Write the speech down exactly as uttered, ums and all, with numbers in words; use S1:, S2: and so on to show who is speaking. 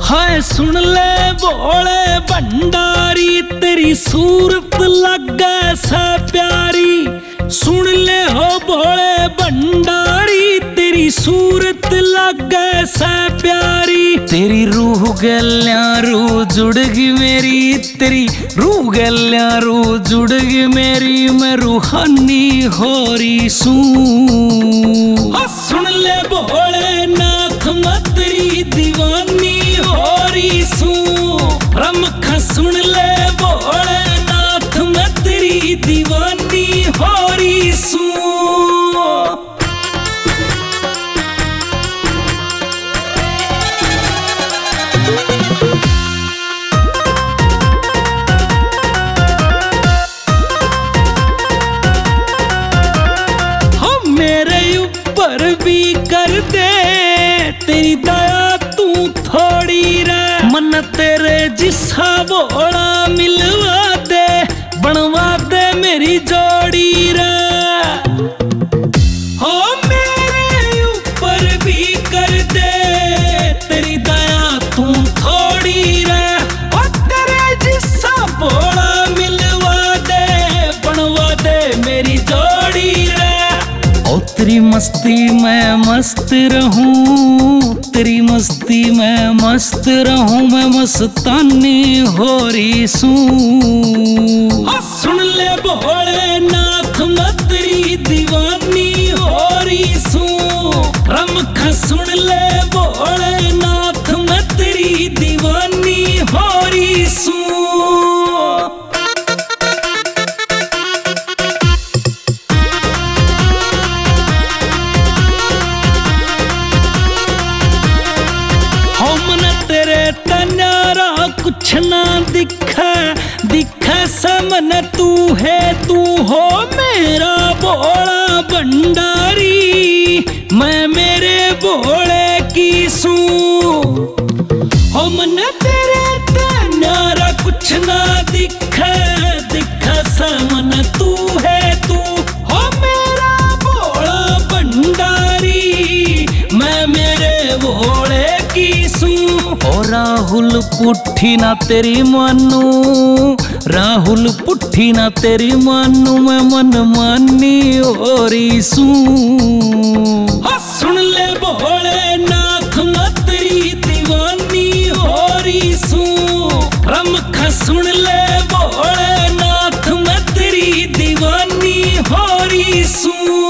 S1: हाय सुन ले भोले भंडारी, तेरी सूरत लगे से प्यारी। सुन ले हो भोले भंडारी, तेरी सूरत लगे से प्यारी। तेरी रूह गल्या रूह जुड़गी मेरी, तेरी रूह गल्या रूह जुड़गी मेरी। मैं रूहानी होरी सू। सुन ले भोले नाथ मैं तेरी दीवानी होरी सू। रमखा सुन ले भोले नाथ मैं तेरी दीवानी होरी सू। हम मेरे ऊपर भी कर दे तेरी दया तू थोड़ी रे। मन तेरे जिसा भोला मिलवा दे, बनवा दे मेरी जोड़ी रे। हो मेरे ऊपर भी कर दे तेरी दया तू थोड़ी रे। ओ तेरे जिसा भोला मिलवा दे, बनवा दे मेरी जोड़ी रे। ओ तेरी मस्ती में मस्त रहूं, तेरी मस्ती में मस्त रहूं। मैं मस्तानी होरी सू। सुन ले भोले नाथ मैं तेरी दीवानी होरी सू। रमखा सुन ले भोले नाथ मैं तेरी दीवानी होरी सू। तेरे तन्यारा कुछ ना दिखे, दिखे समन तू है। तू हो मेरा भोला भंडारी, मैं मेरे भोले की सू। हो मन तेरे तन्यारा कुछ ना दिखे, दिखे समन तू है। तू हो मेरा भोला भंडारी, मैं मेरे भोले की सू। ओ राहुल पुट्ठी ना तेरी मानू, राहुल पुट्ठी ना तेरी मानू। मैं मन मानी होरी सू। सुन ले भोले नाथ मैं तेरी दीवानी होरी सू। रमखा सुन ले भोले नाथ मैं तेरी दीवानी होरी सू।